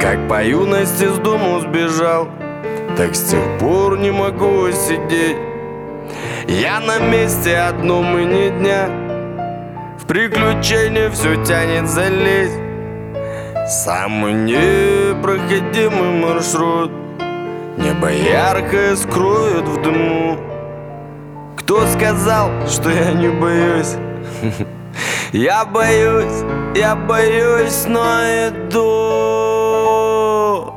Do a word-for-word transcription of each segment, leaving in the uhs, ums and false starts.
Как по юности с дому сбежал, так с тех пор не могу сидеть. Я на месте одном и ни дня, в приключения все тянет залезть. Самый непроходимый маршрут, небо яркое скроет в дыму. Кто сказал, что я не боюсь? Я боюсь, я боюсь, но иду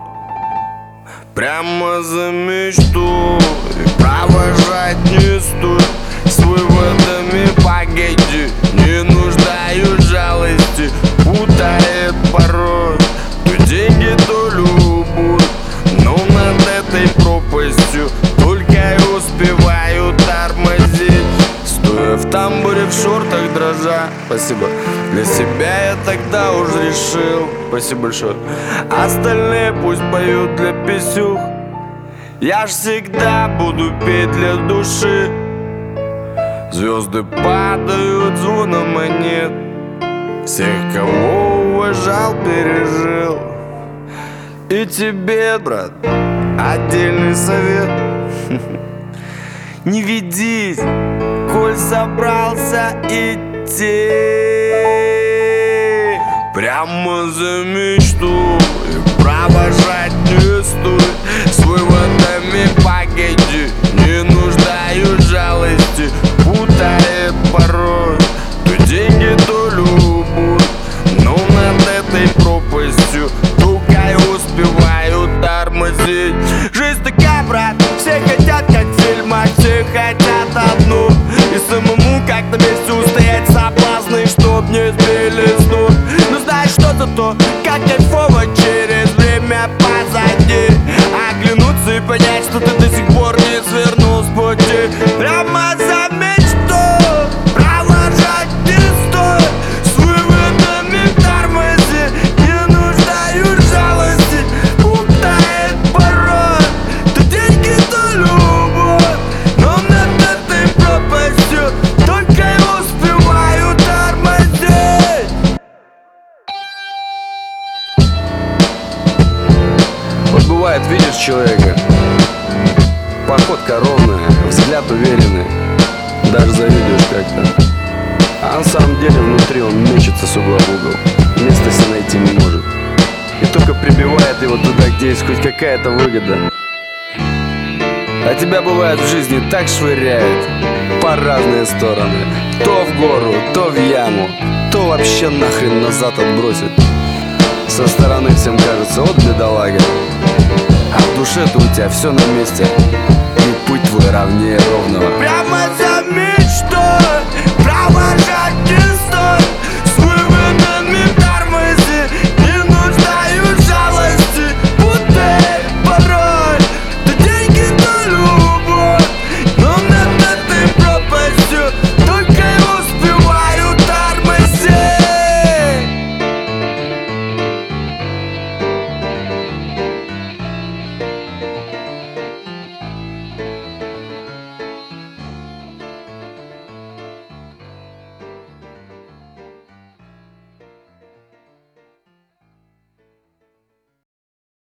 прямо за мечту, и провожать не стоит с выводами. Погоди, не нуждаюсь в жалости, путает порой то деньги, то любовь. Но над этой пропастью только и успеваю тормозить, стоя в тамбуре в шортах дрожа. Спасибо. Для себя я тогда уже решил, спасибо большое, остальные пусть поют для писюх. Я ж всегда буду петь для души. Звезды падают звоном монет, всех, кого уважал, пережил. И тебе, брат, отдельный совет: не ведись, коль собрался идти прямо за мечту, и провожать не стоит с выводами. Погоди, не нуждаюсь в жалости, путает порой то деньги, то любовь. Но над этой пропастью только и успеваю тормозить. Жизнь такая, брат, все хотят как в фильмах, все хотят одну, и самому как на месте устоять соблазны, чтоб не сбили с ног. Но знаешь, что-то то, как кайфово через время позади, оглянуться и понять, что ты до сих пор не свернул с пути. Прямо за мечту провожать не стоит с выводами тормози, не нуждаюсь в жалости, путает порой то деньги, то любовь. Но над этой пропастью только и успеваю тормозить. Вот бывает, видишь человека, походка ровная, взгляд уверенный, даже завидуешь как-то. А на самом деле внутри он мечется с угла в угол, места себе найти не может, и только прибивает его туда, где есть хоть какая-то выгода. А тебя бывает в жизни так швыряет по разные стороны, то в гору, то в яму, то вообще нахрен назад отбросит. Со стороны всем кажется: вот бедолага, а в душе-то у тебя все на месте, и путь твой ровнее ровного. Прямо за мечтой